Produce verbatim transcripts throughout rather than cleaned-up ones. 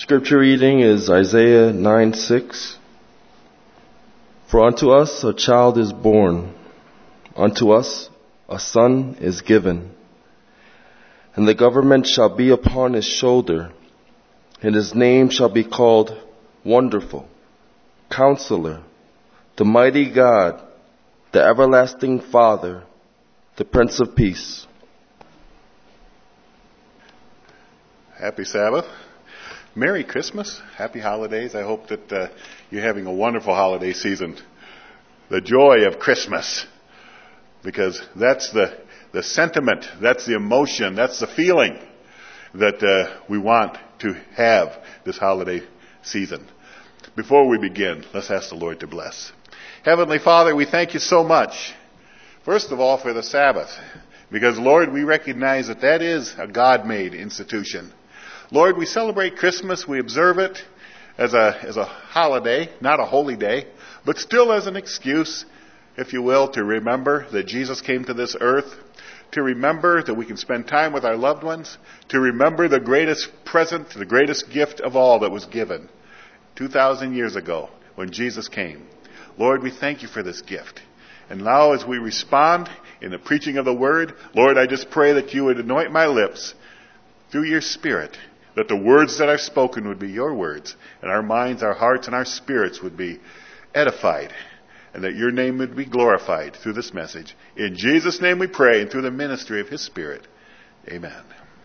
Scripture reading is Isaiah nine six. For unto us a child is born, unto us a son is given, and the government shall be upon his shoulder, and his name shall be called Wonderful, Counselor, the Mighty God, the Everlasting Father, the Prince of Peace. Happy Sabbath. Merry Christmas. Happy holidays. I hope that uh, you're having a wonderful holiday season. The joy of Christmas. Because that's the, the sentiment, that's the emotion, that's the feeling that uh, we want to have this holiday season. Before we begin, let's ask the Lord to bless. Heavenly Father, we thank you so much. First of all, for the Sabbath. Because, Lord, we recognize that that is a God-made institution. Lord, we celebrate Christmas, we observe it as a as a holiday, not a holy day, but still as an excuse, if you will, to remember that Jesus came to this earth, to remember that we can spend time with our loved ones, to remember the greatest present, the greatest gift of all that was given two thousand years ago when Jesus came. Lord, we thank you for this gift. And now as we respond in the preaching of the word, Lord, I just pray that you would anoint my lips through your Spirit, that the words that are spoken would be your words, and our minds, our hearts, and our spirits would be edified, and that your name would be glorified through this message. In Jesus' name we pray, and through the ministry of his Spirit. Amen.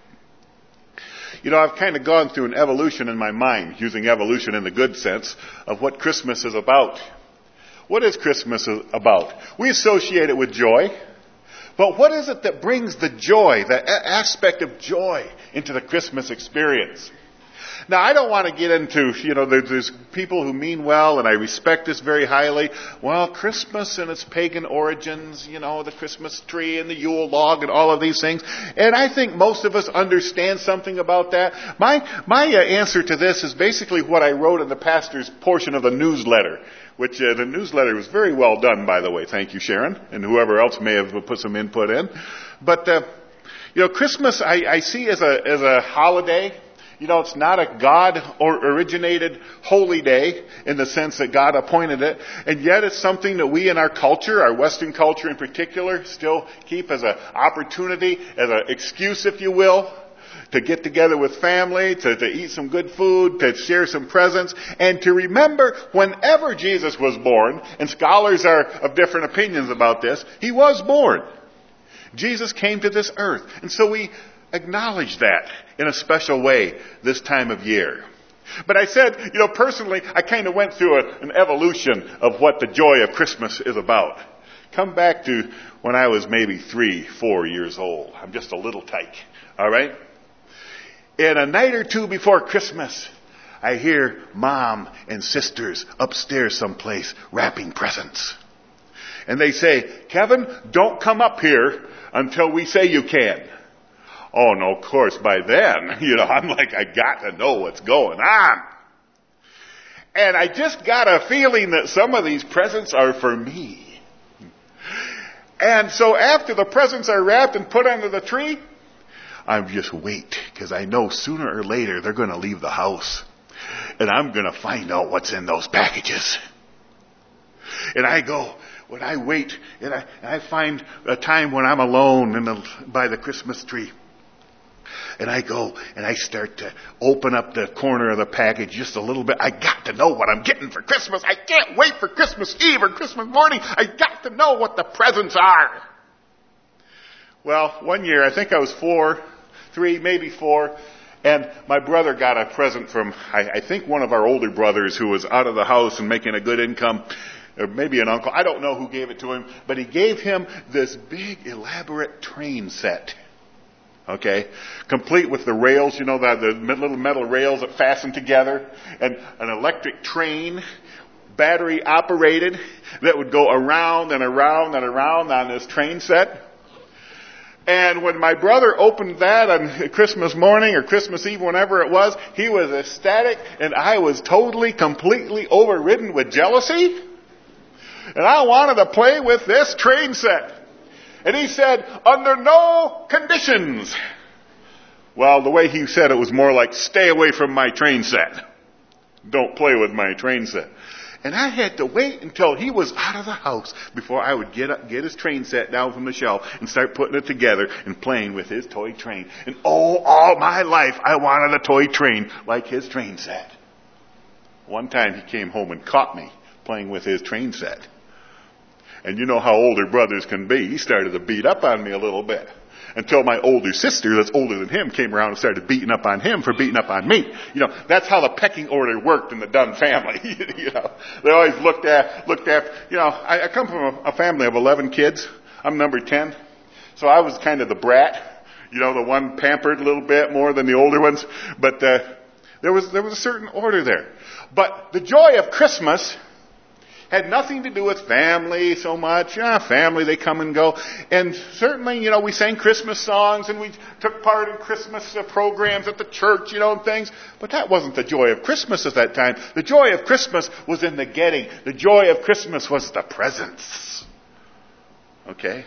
You know, I've kind of gone through an evolution in my mind, using evolution in the good sense, of what Christmas is about. What is Christmas about? We associate it with joy. But what is it that brings the joy, the aspect of joy, into the Christmas experience? Now, I don't want to get into, you know, there's, there's people who mean well, and I respect this very highly. Well, Christmas and its pagan origins, you know, the Christmas tree and the Yule log and all of these things. And I think most of us understand something about that. My, my uh, answer to this is basically what I wrote in the pastor's portion of the newsletter, which uh, the newsletter was very well done, by the way. Thank you, Sharon, and whoever else may have put some input in. But, uh, you know, Christmas I, I see as a as a holiday. You know, it's not a God or originated holy day in the sense that God appointed it. And yet it's something that we in our culture, our Western culture in particular, still keep as an opportunity, as an excuse, if you will, to get together with family, to, to eat some good food, to share some presents, and to remember whenever Jesus was born, and scholars are of different opinions about this, he was born. Jesus came to this earth. And so we acknowledge that in a special way this time of year. But I said, you know, personally, I kind of went through a, an evolution of what the joy of Christmas is about. Come back to when I was maybe three, four years old. I'm just a little tyke. All right? And a night or two before Christmas, I hear mom and sisters upstairs someplace wrapping presents. And they say, Kevin, don't come up here until we say you can. Oh, no, of course, by then, you know, I'm like, I got to know what's going on. And I just got a feeling that some of these presents are for me. And so after the presents are wrapped and put under the tree, I just wait, because I know sooner or later they're going to leave the house. And I'm going to find out what's in those packages. And I go, when I wait, and I, and I find a time when I'm alone in the, by the Christmas tree. And I go and I start to open up the corner of the package just a little bit. I got to know what I'm getting for Christmas. I can't wait for Christmas Eve or Christmas morning. I got to know what the presents are. Well, one year, I think I was four, three, maybe four, and my brother got a present from, I, I think, one of our older brothers who was out of the house and making a good income, or maybe an uncle. I don't know who gave it to him, but he gave him this big, elaborate train set. Okay, complete with the rails, you know, the, the little metal rails that fasten together, and an electric train, battery operated, that would go around and around and around on this train set. And when my brother opened that on Christmas morning or Christmas Eve, whenever it was, he was ecstatic, and I was totally, completely overridden with jealousy. And I wanted to play with this train set. And he said, under no conditions Well, the way he said it was more like, stay away from my train set. Don't play with my train set. And I had to wait until he was out of the house before I would get up, get his train set down from the shelf and start putting it together and playing with his toy train. And oh, all my life I wanted a toy train like his train set. One time he came home and caught me playing with his train set. And you know how older brothers can be. He started to beat up on me a little bit. Until my older sister, that's older than him, came around and started beating up on him for beating up on me. You know, that's how the pecking order worked in the Dunn family. You know, they always looked at, looked after, you know, I, I come from a, a family of eleven kids. I'm number ten. So I was kind of the brat. You know, the one pampered a little bit more than the older ones. But, uh, there was, there was a certain order there. But the joy of Christmas had nothing to do with family so much. Yeah, family, they come and go. And certainly, you know, we sang Christmas songs and we took part in Christmas uh, programs at the church, you know, and things. But that wasn't the joy of Christmas at that time. The joy of Christmas was in the getting. The joy of Christmas was the presents. Okay?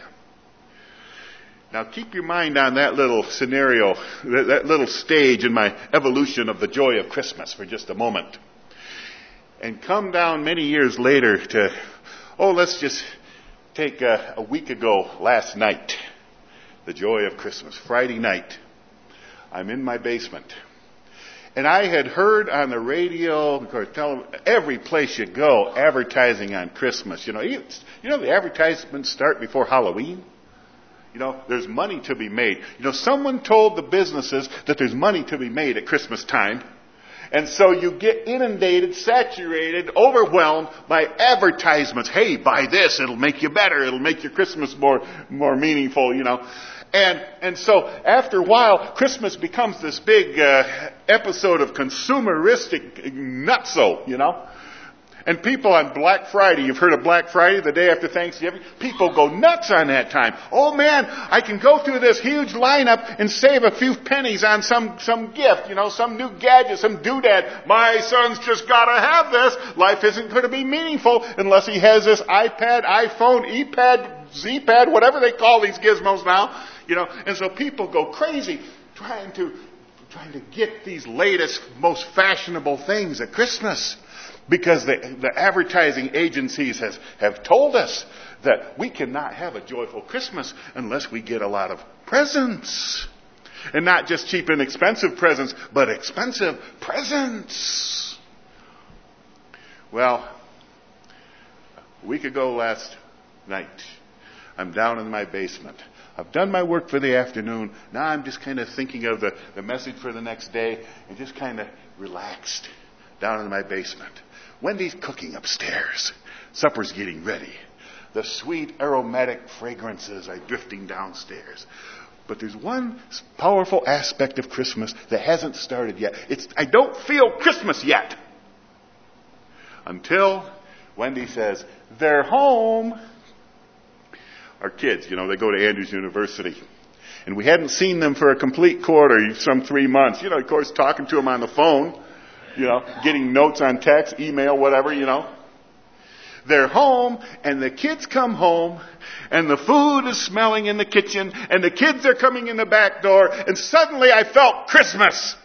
Now keep your mind on that little scenario, that, that little stage in my evolution of the joy of Christmas for just a moment. And come down many years later to, oh, let's just take a, a week ago, last night, the joy of Christmas, Friday night. I'm in my basement. And I had heard on the radio, of course, tele- every place you go, advertising on Christmas. You know, you know the advertisements start before Halloween? You know, there's money to be made. You know, someone told the businesses that there's money to be made at Christmas time. And so you get inundated, saturated, overwhelmed by advertisements. Hey, buy this, it'll make you better, it'll make your Christmas more, more meaningful, you know. And, and so after a while, Christmas becomes this big, uh, episode of consumeristic nutso, you know. And people on Black Friday, you've heard of Black Friday, the day after Thanksgiving? People go nuts on that time. Oh man, I can go through this huge lineup and save a few pennies on some, some gift, you know, some new gadget, some doodad. My son's just gotta have this. Life isn't gonna be meaningful unless he has this iPad, iPhone, E-Pad, Z-Pad, whatever they call these gizmos now. You know, and so people go crazy trying to, trying to get these latest, most fashionable things at Christmas. Because the, the advertising agencies has, have told us that we cannot have a joyful Christmas unless we get a lot of presents. And not just cheap and expensive presents, but expensive presents. Well, a week ago last night, I'm down in my basement. I've done my work for the afternoon. Now I'm just kind of thinking of the, the message for the next day and just kind of relaxed down in my basement. Wendy's cooking upstairs. Supper's getting ready. The sweet aromatic fragrances are drifting downstairs. But there's one powerful aspect of Christmas that hasn't started yet. It's, I don't feel Christmas yet. Until Wendy says, they're home. Our kids, you know, they go to Andrews University. And we hadn't seen them for a complete quarter, some three months. You know, of course, talking to them on the phone. You know, getting notes on text, email, whatever, you know. They're home, and the kids come home, and the food is smelling in the kitchen, and the kids are coming in the back door, and suddenly I felt Christmas.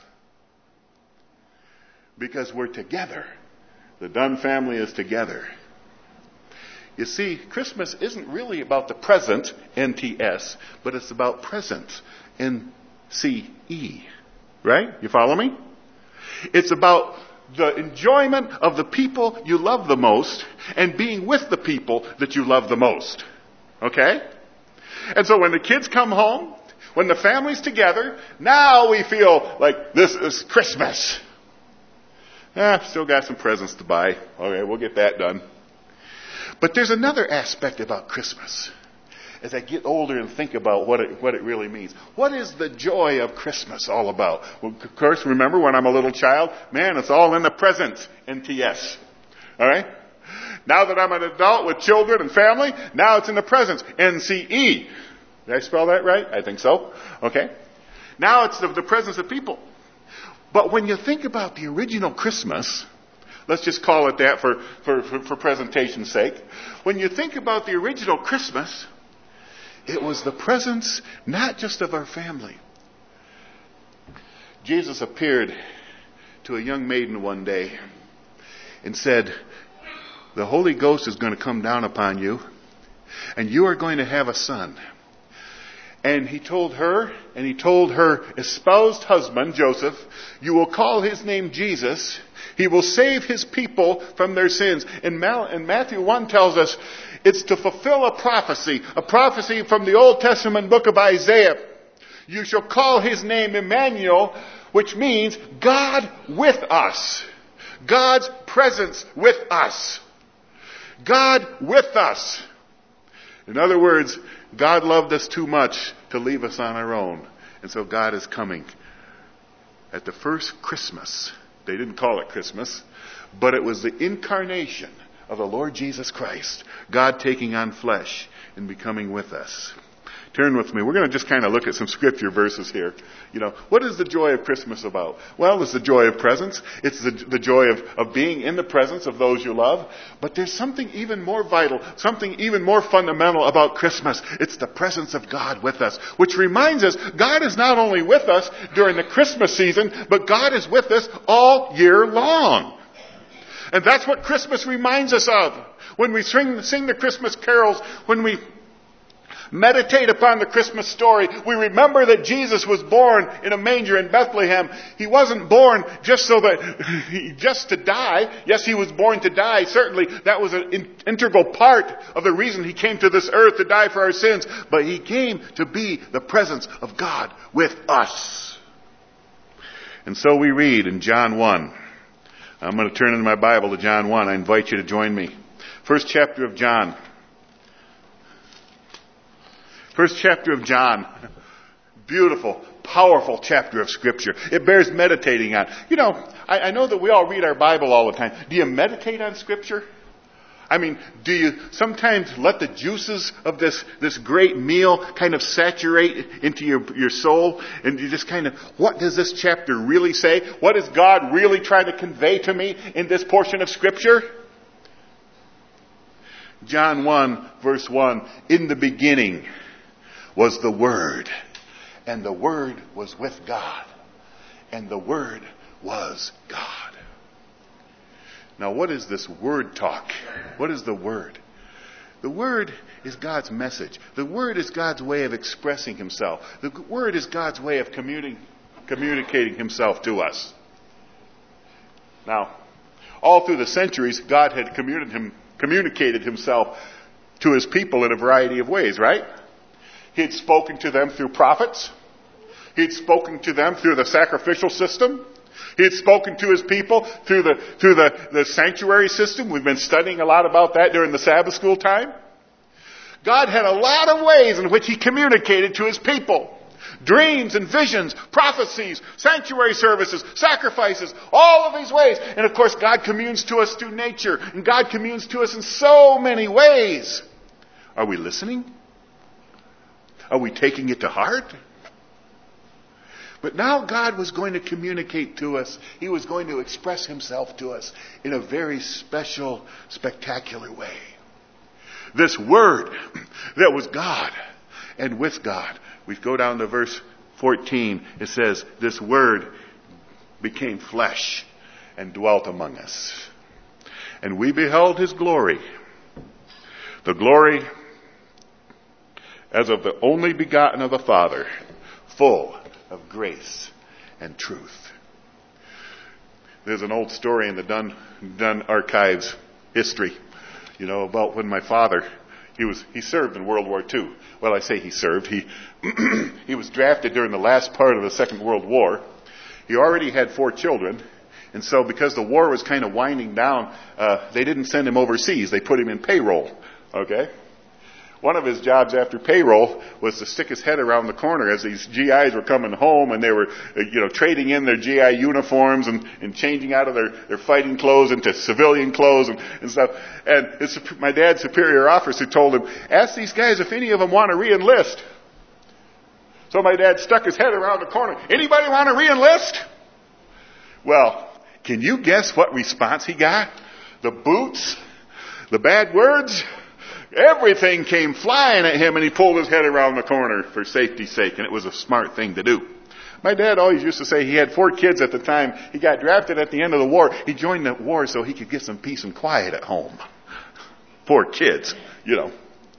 Because we're together. The Dunn family is together. You see, Christmas isn't really about the present, N T S, but it's about presents, N C E. Right? You follow me? It's about the enjoyment of the people you love the most and being with the people that you love the most. Okay? And so when the kids come home, when the family's together, now we feel like this is Christmas. Ah, still got some presents to buy. Okay, we'll get that done. But there's another aspect about Christmas. As I get older and think about what it, what it really means. What is the joy of Christmas all about? Well, of course, remember when I'm a little child? Man, it's all in the present, N T S. Alright? Now that I'm an adult with children and family, now it's in the present, N C E. Did I spell that right? I think so. Okay. Now it's the, the presence of people. But when you think about the original Christmas, let's just call it that for, for, for, for presentation's sake. When you think about the original Christmas, it was the presence not just of our family, Jesus appeared to a young maiden one day and said, the Holy Ghost is going to come down upon you, and you are going to have a son. And he told her, and he told her espoused husband, Joseph, you will call his name Jesus. He will save his people from their sins. And, Mal- and Matthew one tells us it's to fulfill a prophecy, a prophecy from the Old Testament book of Isaiah. You shall call his name Emmanuel, which means God with us. God's presence with us. God with us. In other words, God loved us too much to leave us on our own. And so God is coming. At the first Christmas, they didn't call it Christmas, but it was the incarnation of the Lord Jesus Christ. God taking on flesh and becoming with us. Turn with me. We're going to just kind of look at some scripture verses here. You know, what is the joy of Christmas about? Well, it's the joy of presence. It's the, the joy of, of being in the presence of those you love. But there's something even more vital, something even more fundamental about Christmas. It's the presence of God with us, which reminds us God is not only with us during the Christmas season, but God is with us all year long. And that's what Christmas reminds us of. When we sing, sing the Christmas carols, when we meditate upon the Christmas story, we remember that Jesus was born in a manger in Bethlehem. He wasn't born just so that, just to die. Yes, he was born to die. Certainly, that was an in- integral part of the reason he came to this earth to die for our sins. But he came to be the presence of God with us. And so we read in John one. I'm going to turn in my Bible to John one. I invite you to join me. First chapter of John. First chapter of John. Beautiful, powerful chapter of Scripture. It bears meditating on. You know, I, I know that we all read our Bible all the time. Do you meditate on Scripture? I mean, do you sometimes let the juices of this, this great meal kind of saturate into your, your soul? And you just kind of, what does this chapter really say? What is God really trying to convey to me in this portion of Scripture? John one, verse one. In the beginning was the Word, and the Word was with God, and the Word was God. Now, what is this word talk? What is the Word? The Word is God's message. The Word is God's way of expressing Himself. The Word is God's way of communi- communicating Himself to us. Now, all through the centuries, God had communi- him, communicated Himself to His people in a variety of ways, right? He had spoken to them through prophets. He had spoken to them through the sacrificial system. He had spoken to His people through the through the, the sanctuary system. We've been studying a lot about that during the Sabbath school time. God had a lot of ways in which He communicated to His people. Dreams and visions, prophecies, sanctuary services, sacrifices, all of these ways. And of course, God communes to us through nature. And God communes to us in so many ways. Are we listening? Are we taking it to heart? But now God was going to communicate to us. He was going to express Himself to us in a very special, spectacular way. This Word that was God and with God. We go down to verse fourteen. It says, this Word became flesh and dwelt among us. And we beheld His glory. The glory as of the only begotten of the Father, full of grace and truth. There's an old story in the Dunn, Dunn Archives history, you know, about when my father, he was he served in World War Two. Well, I say he served. He he was drafted during the last part of the Second World War. He already had four children, and so because the war was kind of winding down, uh, they didn't send him overseas. They put him in payroll. Okay. One of his jobs after payroll was to stick his head around the corner as these G Is were coming home and they were, you know, trading in their G I uniforms and, and changing out of their, their fighting clothes into civilian clothes and, and stuff. And his, my dad's superior officer told him, ask these guys if any of them want to re-enlist. So my dad stuck his head around the corner. Anybody want to re-enlist? Well, can you guess what response he got? The boots, the bad words. Everything came flying at him, and he pulled his head around the corner for safety's sake, and it was a smart thing to do. My dad always used to say he had four kids at the time. He got drafted at the end of the war. He joined the war so he could get some peace and quiet at home. Four kids, you know.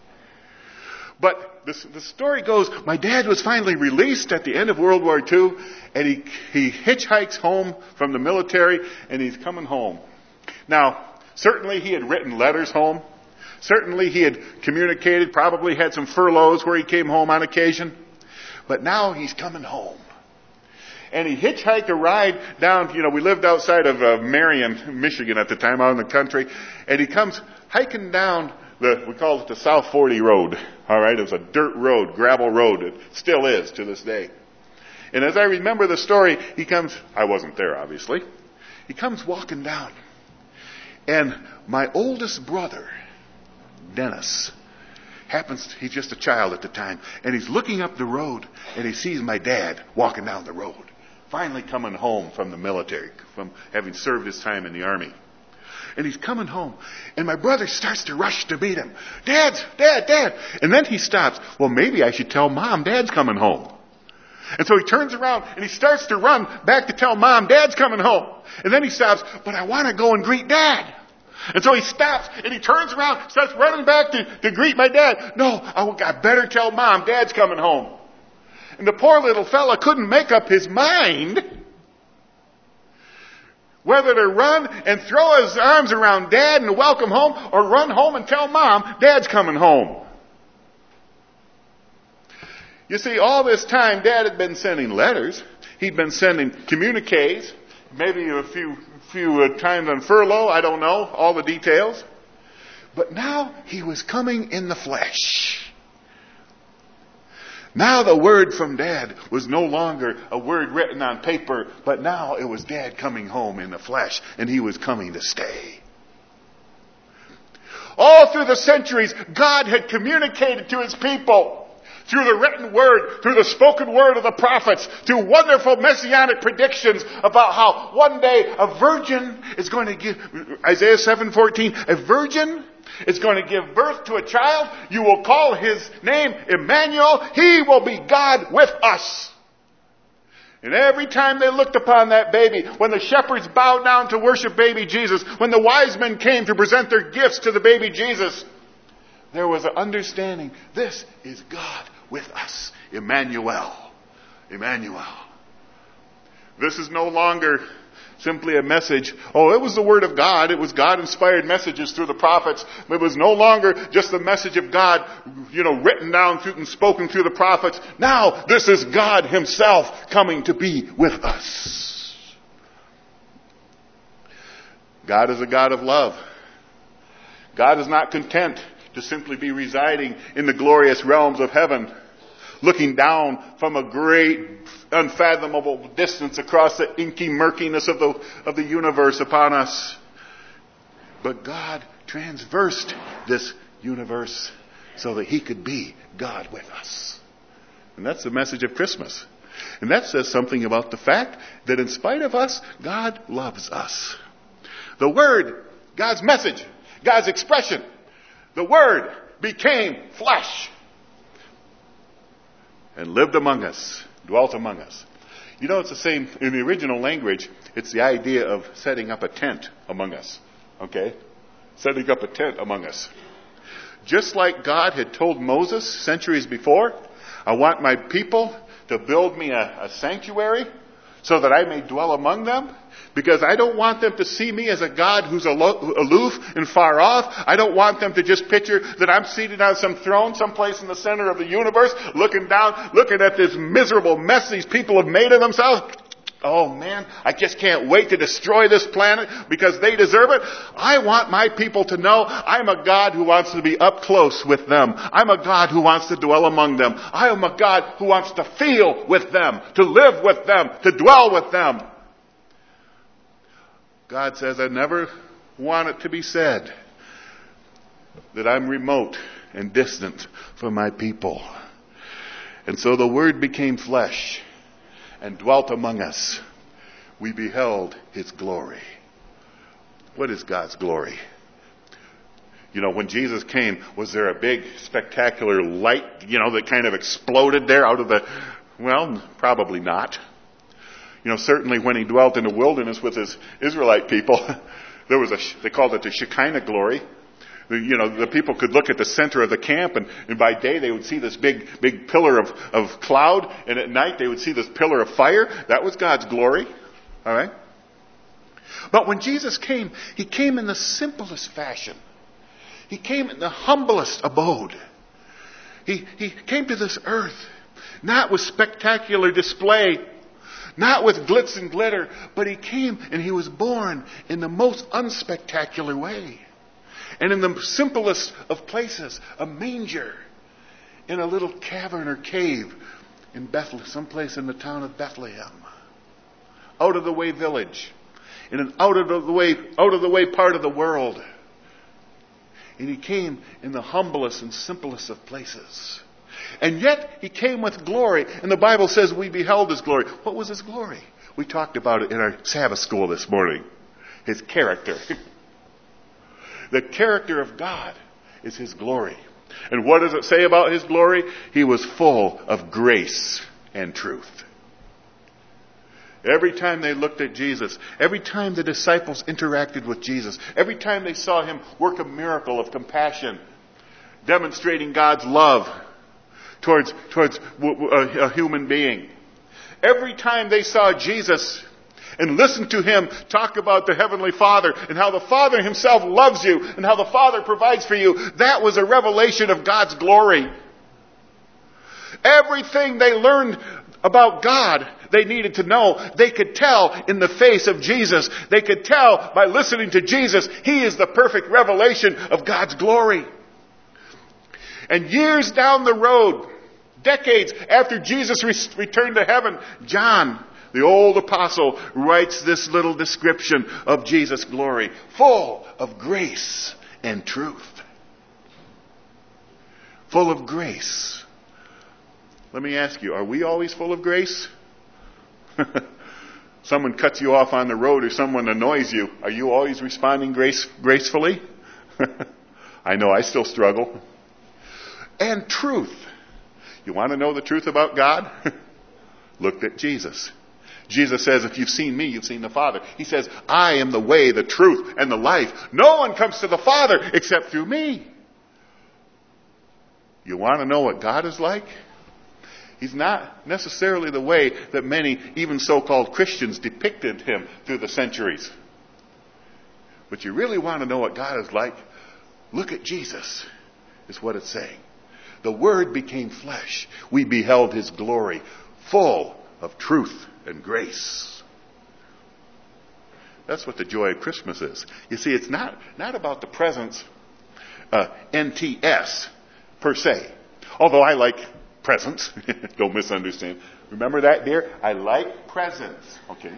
But the, the story goes, my dad was finally released at the end of World War Two, and he, he hitchhikes home from the military, and he's coming home. Now, certainly he had written letters home. Certainly he had communicated, probably had some furloughs where he came home on occasion. But now he's coming home. And he hitchhiked a ride down, you know, we lived outside of uh, Marion, Michigan at the time, out in the country. And he comes hiking down the, we call it the South forty Road. All right, it was a dirt road, gravel road. It still is to this day. And as I remember the story, he comes, I wasn't there obviously. He comes walking down. And my oldest brother, Dennis, happens, he's just a child at the time, and he's looking up the road, and he sees my dad walking down the road, finally coming home from the military, from having served his time in the army. And he's coming home, and my brother starts to rush to meet him. Dad, Dad, Dad. And then he stops. Well, maybe I should tell Mom Dad's coming home. And so he turns around, and he starts to run back to tell Mom Dad's coming home. And then he stops, but I want to go and greet Dad. And so he stops, and he turns around, starts running back to, to greet my dad. No, I, I better tell Mom, Dad's coming home. And the poor little fella couldn't make up his mind whether to run and throw his arms around Dad and welcome home, or run home and tell Mom, Dad's coming home. You see, all this time, Dad had been sending letters. He'd been sending communiques, maybe a few few uh, times on furlough, I don't know, all the details. But now he was coming in the flesh. Now the word from Dad was no longer a word written on paper, but now it was Dad coming home in the flesh, and he was coming to stay. All through the centuries, God had communicated to his people through the written word, through the spoken word of the prophets, through wonderful messianic predictions about how one day a virgin is going to give, Isaiah seven fourteen, a virgin is going to give birth to a child. You will call his name Emmanuel. He will be God with us. And every time they looked upon that baby, when the shepherds bowed down to worship baby Jesus, when the wise men came to present their gifts to the baby Jesus, there was an understanding, this is God with us. Emmanuel. Emmanuel. This is no longer simply a message. Oh, it was the Word of God. It was God-inspired messages through the prophets. But it was no longer just the message of God, you know, written down through and spoken through the prophets. Now, this is God Himself coming to be with us. God is a God of love. God is not content to simply be residing in the glorious realms of heaven, looking down from a great, unfathomable distance across the inky murkiness of the, of the universe upon us. But God transversed this universe so that He could be God with us. And that's the message of Christmas. And that says something about the fact that in spite of us, God loves us. The Word, God's message, God's expression, the Word became flesh and lived among us, dwelt among us. You know, it's the same, in the original language, it's the idea of setting up a tent among us. Okay? Setting up a tent among us. Just like God had told Moses centuries before, I want my people to build me a, a sanctuary so that I may dwell among them. Because I don't want them to see me as a God who's alo- aloof and far off. I don't want them to just picture that I'm seated on some throne someplace in the center of the universe, looking down, looking at this miserable mess these people have made of themselves. Oh man, I just can't wait to destroy this planet because they deserve it. I want my people to know I'm a God who wants to be up close with them. I'm a God who wants to dwell among them. I am a God who wants to feel with them, to live with them, to dwell with them. God says, I never want it to be said that I'm remote and distant from my people. And so the Word became flesh and dwelt among us. We beheld His glory. What is God's glory? You know, when Jesus came, was there a big, spectacular light, you know, that kind of exploded there out of the... Well, probably not. You know, certainly when he dwelt in the wilderness with his Israelite people, there was a, they called it the Shekinah glory. You know, the people could look at the center of the camp, and, and by day they would see this big, big pillar of, of cloud, and at night they would see this pillar of fire. That was God's glory. All right? But when Jesus came, he came in the simplest fashion. He came in the humblest abode. He, he came to this earth, not with spectacular display, not with glitz and glitter, but he came and he was born in the most unspectacular way. And in the simplest of places, a manger in a little cavern or cave in Bethlehem, someplace in the town of Bethlehem. Out of the way village, in an out of the way, out of the way part of the world. And he came in the humblest and simplest of places. And yet he came with glory. And the Bible says we beheld his glory. What was his glory? We talked about it in our Sabbath school this morning. His character. The character of God is his glory. And what does it say about his glory? He was full of grace and truth. Every time they looked at Jesus, every time the disciples interacted with Jesus, every time they saw him work a miracle of compassion, demonstrating God's love towards, towards a human being, every time they saw Jesus and listened to him talk about the Heavenly Father and how the Father himself loves you and how the Father provides for you, that was a revelation of God's glory. Everything they learned about God they needed to know, they could tell in the face of Jesus. They could tell by listening to Jesus. He is the perfect revelation of God's glory. And years down the road, decades after Jesus re- returned to heaven, John, the old apostle, writes this little description of Jesus' glory, full of grace and truth. Full of grace. Let me ask you, are we always full of grace? Someone cuts you off on the road or someone annoys you. Are you always responding grace, gracefully? I know I still struggle. And truth. You want to know the truth about God? Look at Jesus. Jesus says, if you've seen me, you've seen the Father. He says, I am the way, the truth, and the life. No one comes to the Father except through me. You want to know what God is like? He's not necessarily the way that many, even so-called Christians, depicted him through the centuries. But you really want to know what God is like? Look at Jesus, is what it's saying. The Word became flesh. We beheld his glory, full of truth and grace. That's what the joy of Christmas is. You see, it's not, not about the presents, uh, N T S, per se. Although I like presents. Don't misunderstand. Remember that, dear? I like presents. Okay.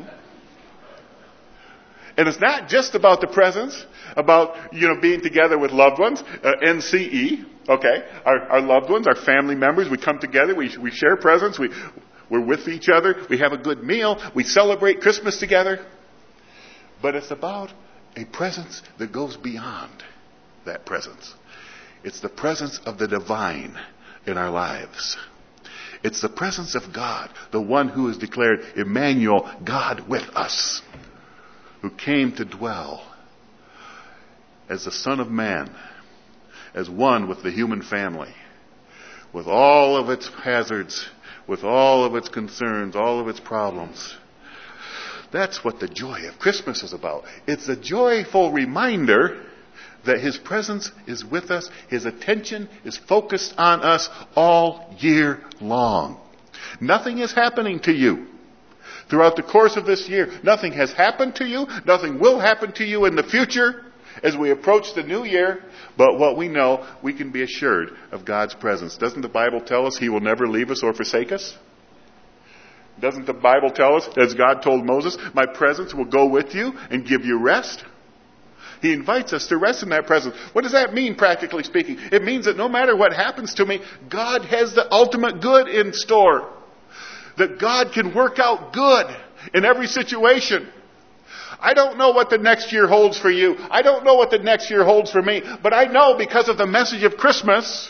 And it's not just about the presents, about, you know, being together with loved ones, uh, N C E, okay? Our, our loved ones, our family members, we come together, we, we share presents, we, we're with each other, we have a good meal, we celebrate Christmas together. But it's about a presence that goes beyond that presence. It's the presence of the divine in our lives. It's the presence of God, the one who is declared Emmanuel, God with us, who came to dwell as the Son of Man, as one with the human family, with all of its hazards, with all of its concerns, all of its problems. That's what the joy of Christmas is about. It's a joyful reminder that his presence is with us. His attention is focused on us all year long. Nothing is happening to you. Throughout the course of this year, nothing has happened to you. Nothing will happen to you in the future as we approach the new year. But what we know, we can be assured of God's presence. Doesn't the Bible tell us he will never leave us or forsake us? Doesn't the Bible tell us, as God told Moses, my presence will go with you and give you rest? He invites us to rest in that presence. What does that mean, practically speaking? It means that no matter what happens to me, God has the ultimate good in store. That God can work out good in every situation. I don't know what the next year holds for you. I don't know what the next year holds for me. But I know, because of the message of Christmas,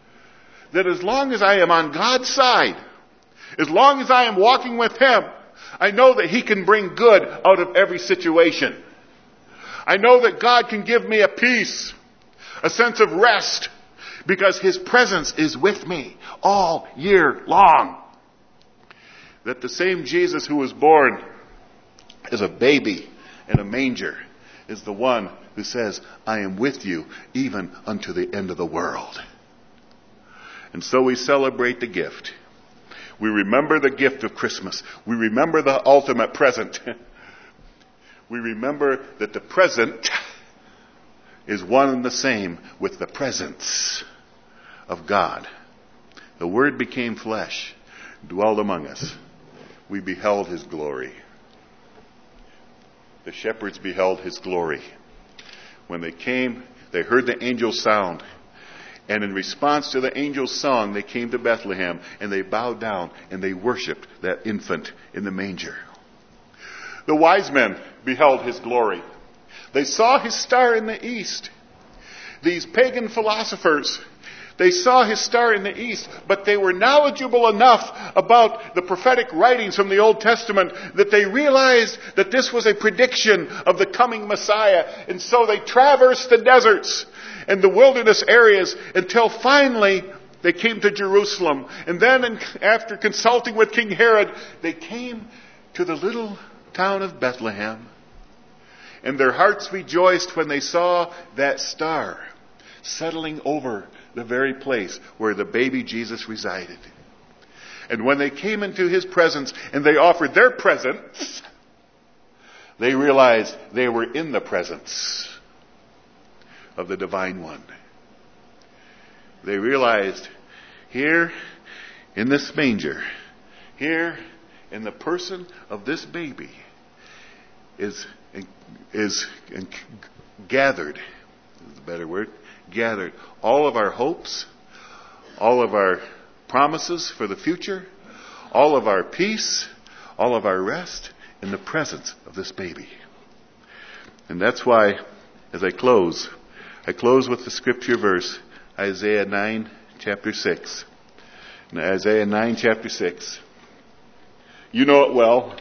that as long as I am on God's side, as long as I am walking with him, I know that he can bring good out of every situation. I know that God can give me a peace, a sense of rest, because his presence is with me all year long. That the same Jesus who was born as a baby in a manger is the one who says, I am with you even unto the end of the world. And so we celebrate the gift. We remember the gift of Christmas. We remember the ultimate present. We remember that the present is one and the same with the presence of God. The Word became flesh, dwelled among us. We beheld his glory. The shepherds beheld his glory. When they came, they heard the angel's sound. And in response to the angel's song, they came to Bethlehem and they bowed down and they worshiped that infant in the manger. The wise men beheld his glory. They saw his star in the east. These pagan philosophers, they saw his star in the east, but they were knowledgeable enough about the prophetic writings from the Old Testament that they realized that this was a prediction of the coming Messiah. And so they traversed the deserts and the wilderness areas until finally they came to Jerusalem. And then in, after consulting with King Herod, they came to the little town of Bethlehem. And their hearts rejoiced when they saw that star settling over the very place where the baby Jesus resided. And when they came into his presence and they offered their presents, they realized they were in the presence of the Divine One. They realized here in this manger, here in the person of this baby is, is gathered, is a better word, gathered all of our hopes, all of our promises for the future, all of our peace, all of our rest in the presence of this baby. And that's why, as I close, I close with the scripture verse, Isaiah nine, chapter six. In Isaiah nine, chapter six. You know it well.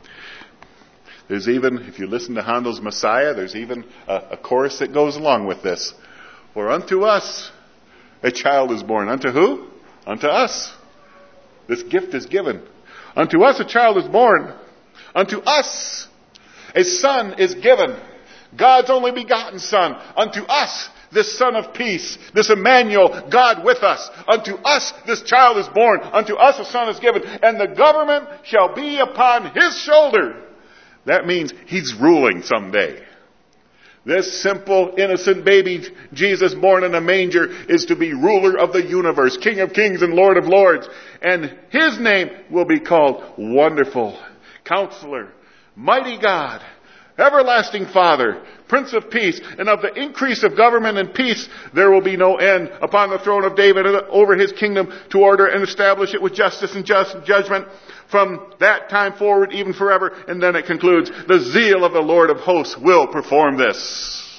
There's even, if you listen to Handel's Messiah, there's even a, a chorus that goes along with this. For unto us a child is born. Unto who? Unto us. This gift is given. Unto us a child is born. Unto us a son is given. God's only begotten Son. Unto us this Son of Peace, this Emmanuel, God with us. Unto us this child is born. Unto us a son is given. And the government shall be upon his shoulder. That means he's ruling someday. This simple, innocent baby, Jesus born in a manger, is to be ruler of the universe, King of kings and Lord of lords. And his name will be called Wonderful, Counselor, Mighty God, Everlasting Father, Prince of Peace. And of the increase of government and peace there will be no end upon the throne of David and over his kingdom, to order and establish it with justice and just judgment from that time forward, even forever. And then it concludes, the zeal of the Lord of hosts will perform this.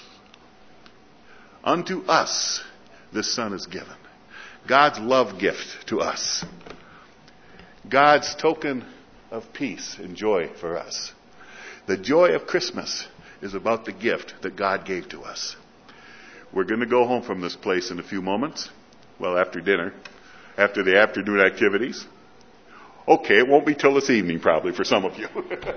Unto us this Son is given. God's love gift to us. God's token of peace and joy for us. The joy of Christmas is about the gift that God gave to us. We're going to go home from this place in a few moments. Well, after dinner, after the afternoon activities. Okay, it won't be till this evening probably for some of you.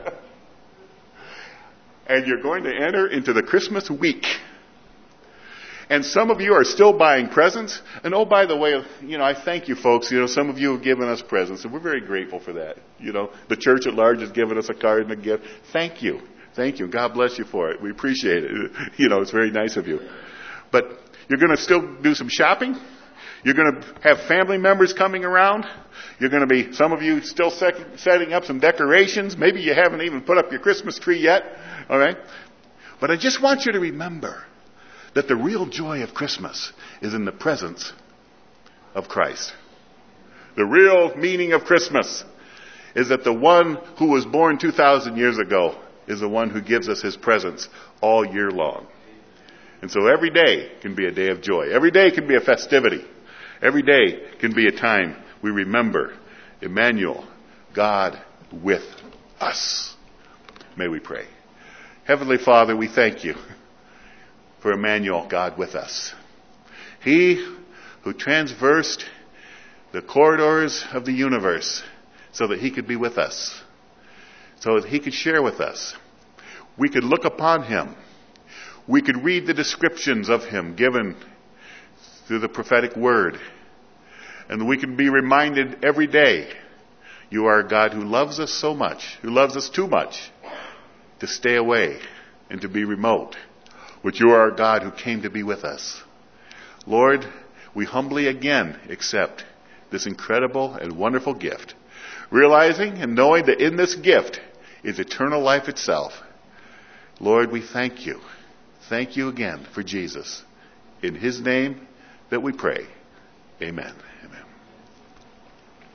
And you're going to enter into the Christmas week. And some of you are still buying presents. And oh, by the way, you know, I thank you folks. You know, some of you have given us presents, and we're very grateful for that. You know, the church at large has given us a card and a gift. Thank you. Thank you. God bless you for it. We appreciate it. You know, it's very nice of you. But you're going to still do some shopping. You're going to have family members coming around. You're going to be, some of you still sec- setting up some decorations. Maybe you haven't even put up your Christmas tree yet. All right? But I just want you to remember that the real joy of Christmas is in the presence of Christ. The real meaning of Christmas is that the one who was born two thousand years ago is the one who gives us his presence all year long. And so every day can be a day of joy. Every day can be a festivity. Every day can be a time we remember Emmanuel, God with us. May we pray. Heavenly Father, we thank you for Emmanuel, God with us. He who traversed the corridors of the universe so that he could be with us, so that he could share with us. We could look upon him. We could read the descriptions of him given through the prophetic word. And we can be reminded every day, you are a God who loves us so much, who loves us too much to stay away and to be remote. But you are a God who came to be with us. Lord, we humbly again accept this incredible and wonderful gift, realizing and knowing that in this gift is eternal life itself. Lord, we thank you. Thank you again for Jesus. In his name that we pray. Amen.